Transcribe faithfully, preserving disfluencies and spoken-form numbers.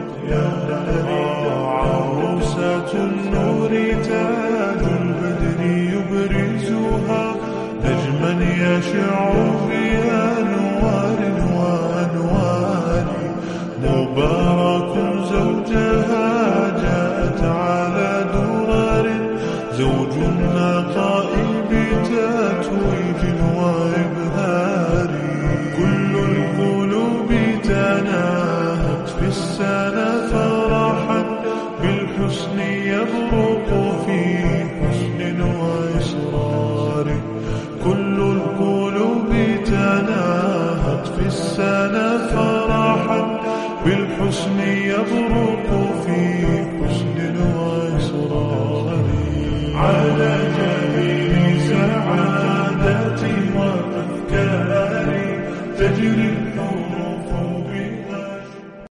عروسة النور تاج البدر يبرزها نجما يشع في أنوار وأنوار مبارك زوجها جاءت على درر زوج النقاء بتتويج وإبهار كل القلوب تناهت في السنة فرحا بالحسن يبرق في حسن وإصرار كل القلوب تناهت في السنة فرحا بالحسن يبرق في حسن وإصرار على